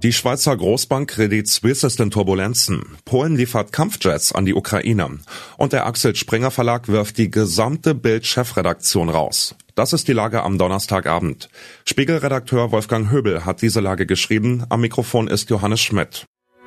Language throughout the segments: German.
Die Schweizer Großbank Credit Suisse ist in Turbulenzen. Polen liefert Kampfjets an die Ukraine. Und der Axel Springer Verlag wirft die gesamte Bild-Chefredaktion raus. Das ist die Lage am Donnerstagabend. Spiegel-Redakteur Wolfgang Höbel hat diese Lage geschrieben. Am Mikrofon ist Johannes Schmidt.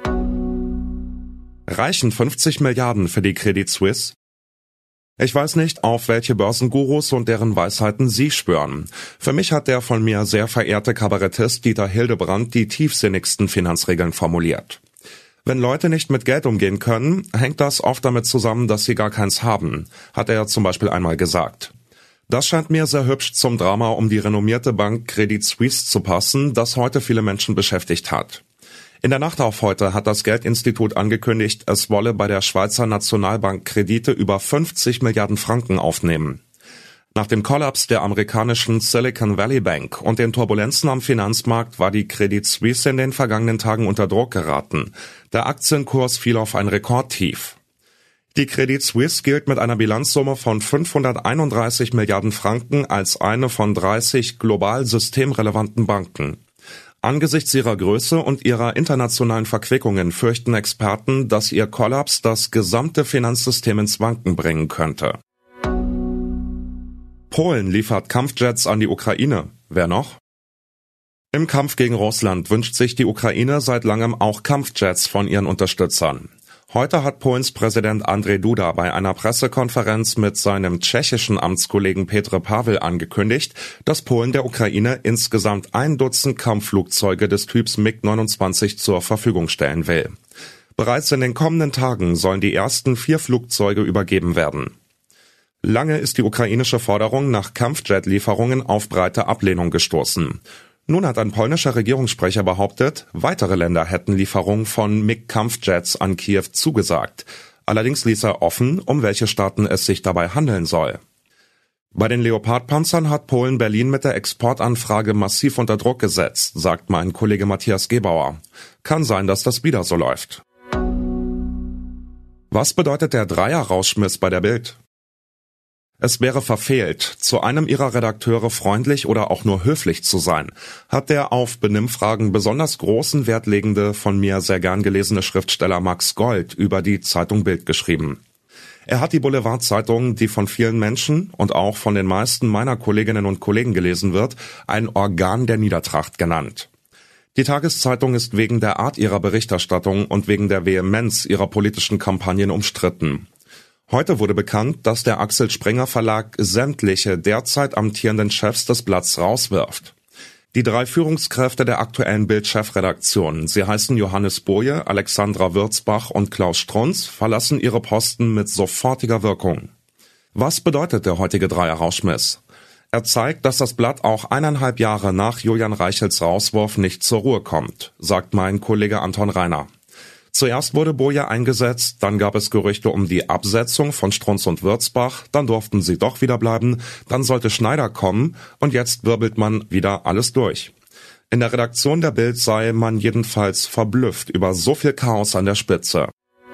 Reichen 50 Milliarden für die Credit Suisse? Ich weiß nicht, auf welche Börsengurus und deren Weisheiten Sie schwören. Für mich hat der von mir sehr verehrte Kabarettist Dieter Hildebrand die tiefsinnigsten Finanzregeln formuliert. Wenn Leute nicht mit Geld umgehen können, hängt das oft damit zusammen, dass sie gar keins haben, hat er zum Beispiel einmal gesagt. Das scheint mir sehr hübsch zum Drama um die renommierte Bank Credit Suisse zu passen, das heute viele Menschen beschäftigt hat. In der Nacht auf heute hat das Geldinstitut angekündigt, es wolle bei der Schweizer Nationalbank Kredite über 50 Milliarden Franken aufnehmen. Nach dem Kollaps der amerikanischen Silicon Valley Bank und den Turbulenzen am Finanzmarkt war die Credit Suisse in den vergangenen Tagen unter Druck geraten. Der Aktienkurs fiel auf ein Rekordtief. Die Credit Suisse gilt mit einer Bilanzsumme von 531 Milliarden Franken als eine von 30 global systemrelevanten Banken. Angesichts ihrer Größe und ihrer internationalen Verquickungen fürchten Experten, dass ihr Kollaps das gesamte Finanzsystem ins Wanken bringen könnte. Polen liefert Kampfjets an die Ukraine. Wer noch? Im Kampf gegen Russland wünscht sich die Ukraine seit langem auch Kampfjets von ihren Unterstützern. Heute hat Polens Präsident Andrzej Duda bei einer Pressekonferenz mit seinem tschechischen Amtskollegen Petr Pavel angekündigt, dass Polen der Ukraine insgesamt 1 Dutzend Kampfflugzeuge des Typs MiG-29 zur Verfügung stellen will. Bereits in den kommenden Tagen sollen die ersten 4 Flugzeuge übergeben werden. Lange ist die ukrainische Forderung nach Kampfjet-Lieferungen auf breite Ablehnung gestoßen. Nun hat ein polnischer Regierungssprecher behauptet, weitere Länder hätten Lieferungen von MiG-Kampfjets an Kiew zugesagt. Allerdings ließ er offen, um welche Staaten es sich dabei handeln soll. Bei den Leopard-Panzern hat Polen Berlin mit der Exportanfrage massiv unter Druck gesetzt, sagt mein Kollege Matthias Gebauer. Kann sein, dass das wieder so läuft. Was bedeutet der Dreier-Rauschmiss bei der Bild? Es wäre verfehlt, zu einem ihrer Redakteure freundlich oder auch nur höflich zu sein, hat der auf Benimmfragen besonders großen Wert legende, von mir sehr gern gelesene Schriftsteller Max Gold über die Zeitung Bild geschrieben. Er hat die Boulevardzeitung, die von vielen Menschen und auch von den meisten meiner Kolleginnen und Kollegen gelesen wird, ein Organ der Niedertracht genannt. Die Tageszeitung ist wegen der Art ihrer Berichterstattung und wegen der Vehemenz ihrer politischen Kampagnen umstritten. Heute wurde bekannt, dass der Axel Springer Verlag sämtliche derzeit amtierenden Chefs des Blatts rauswirft. Die 3 Führungskräfte der aktuellen Bild-Chefredaktion, sie heißen Johannes Boje, Alexandra Würzbach und Klaus Strunz, verlassen ihre Posten mit sofortiger Wirkung. Was bedeutet der heutige Dreier-Rauschmiss? Er zeigt, dass das Blatt auch 1,5 Jahre nach Julian Reichels Rauswurf nicht zur Ruhe kommt, sagt mein Kollege Anton Reiner. Zuerst wurde Boje eingesetzt, dann gab es Gerüchte um die Absetzung von Strunz und Würzbach, dann durften sie doch wieder bleiben, dann sollte Schneider kommen und jetzt wirbelt man wieder alles durch. In der Redaktion der Bild sei man jedenfalls verblüfft über so viel Chaos an der Spitze.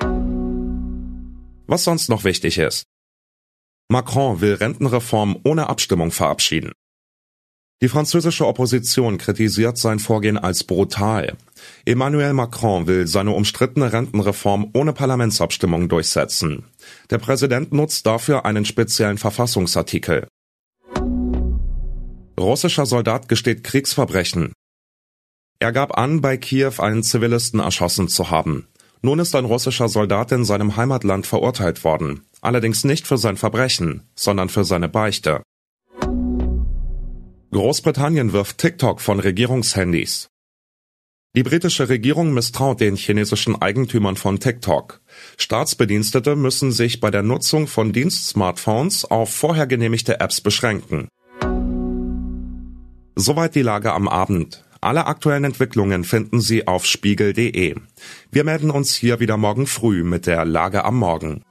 Was sonst noch wichtig ist. Macron will Rentenreform ohne Abstimmung verabschieden. Die französische Opposition kritisiert sein Vorgehen als brutal. Emmanuel Macron will seine umstrittene Rentenreform ohne Parlamentsabstimmung durchsetzen. Der Präsident nutzt dafür einen speziellen Verfassungsartikel. Russischer Soldat gesteht Kriegsverbrechen. Er gab an, bei Kiew einen Zivilisten erschossen zu haben. Nun ist ein russischer Soldat in seinem Heimatland verurteilt worden. Allerdings nicht für sein Verbrechen, sondern für seine Beichte. Großbritannien wirft TikTok von Regierungshandys. Die britische Regierung misstraut den chinesischen Eigentümern von TikTok. Staatsbedienstete müssen sich bei der Nutzung von Dienstsmartphones auf vorher genehmigte Apps beschränken. Soweit die Lage am Abend. Alle aktuellen Entwicklungen finden Sie auf spiegel.de. Wir melden uns hier wieder morgen früh mit der Lage am Morgen.